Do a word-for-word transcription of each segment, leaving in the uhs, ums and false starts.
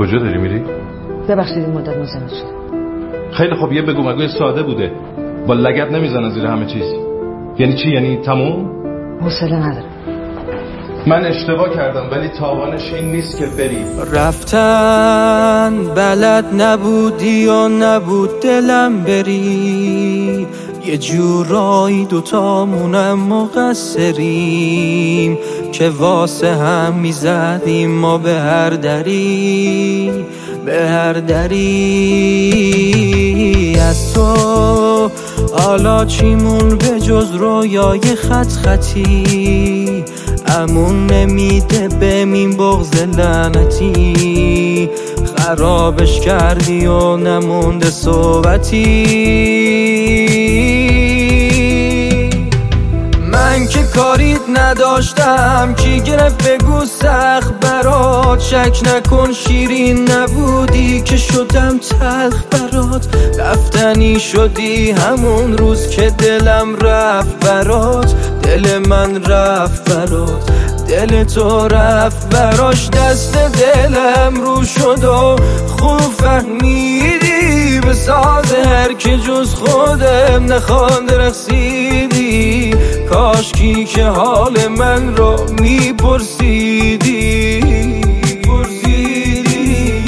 کجا داری میری؟ ببخشید این مدت مزاحمت شدم. خیلی خب یه بگو مگوی ساده بوده، با لگد نمیزنه زیر همه چیز. یعنی چی؟ یعنی تموم؟ حوصله ندارم. من اشتباه کردم ولی تاوانش این نیست که بری. رفتن بلد نبودی و نبود دلم بری، یه جورایی دوتامونم مقصریم که واسه هم میزدیم ما به هر دری به هر دری. از تو حالا چیمون به جز رویای خط خطی، امون نمیده بمین بغض لعنتی، خرابش کردی و نمونده صحبتی. من که کاریت نداشتم کی گرفت بگو سخت برات، شک نکن شیرین نبودی که شدم تلخ برات، رفتنی شدی همون روز که دلم رفت برات، دل من رفت برات، دل تو رفت براش، دست دلم رو شد و خوب فهمیدی به ساز هر که جز خودم نخوانده رقصیدی، کاشکی که حال من رو میپرسیدی پرسیدی.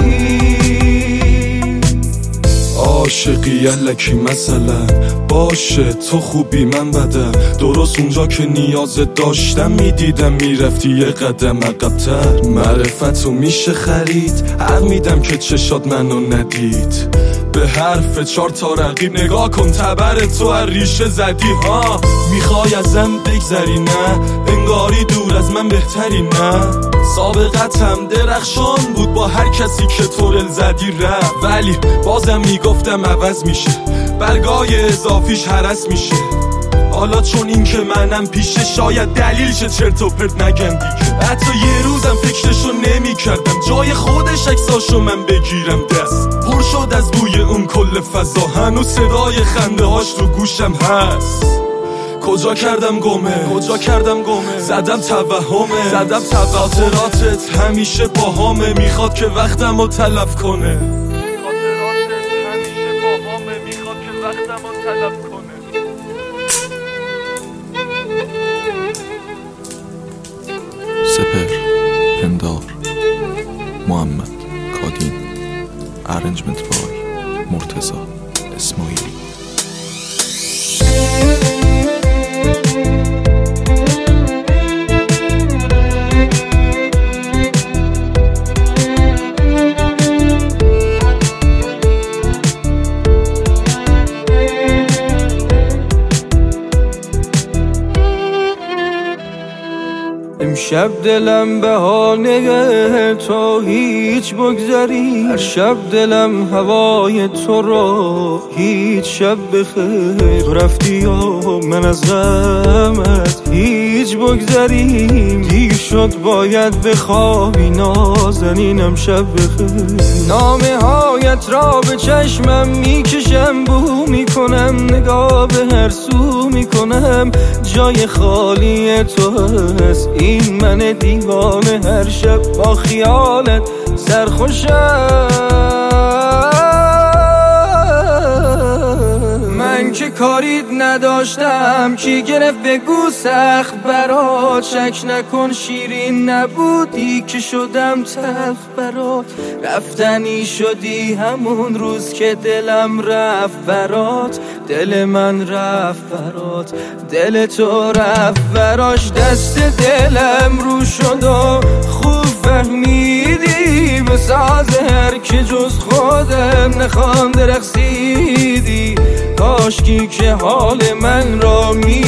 عاشقی الکی مثلا باشه، تو خوبی من بدم، درست اونجا که نیازت داشتم میدیدم میرفتی یه قدم عقب‌تر. معرفتو میشه خرید، حق میدم که چشات منو ندید، به حرف چار تا رقیب نگاه کن تبر تو هر ریشه زدی ها. میخوای ازم بگذری نه، انگاری دور از من بهتری نه، سابقتم درخشان بود با هر کسی که تو رل زدی رفت، ولی بازم میگفتم عوض میشه، برگای اضافیش هرس میشه. حالا چون این که منم پیشه شاید دلیل شه چرت و پرت نگم دیگه، حتی یه روزم فکرشو نمی کردم جای خودش عکساشو من بگیرم دست، پر شد از بوی اون کل فضا، هنوز صدای خنده هاش تو گوشم هست. کجا کردم گمه کجا کردم گمه زدم توهمه زدم خاطراتت همیشه با همه، میخواد که وقتم رو تلف کنه، خاطراتت همیشه با همه، میخواد که وقتم رو تلف کنه. سپر، پندار، محمد، کادین، ارنجمنت بای مرتضی اسماعیلی. امشب دلم بهانه تو هیچ بگذری، هر شب دلم هوای تو رو هیچ شب بخیر، تو رفتی و من از غمت هیچ بگذریم، دیر شد باید بخوابی نازنینم شب بخیر. نامه هایت را به چشمم میکشم، بو میکنم نگاه به هر سو میکنم، جای خالی تو هست این من دیوانه، هر شب با خیالت سرخوشم. من که کاریت نداشتم کی گرفت بگو سخت برات، شک نکن شیرین نبودی که شدم تلخ برات، رفتنی شدی همون روز که دلم رفت برات، دل من رفت برات، دل تو رفت براش، دست دلم رو شد و خوب فهمیدی به ساز هر که جز خودم نخوانده رقصیدی، کاشکی که حال من را می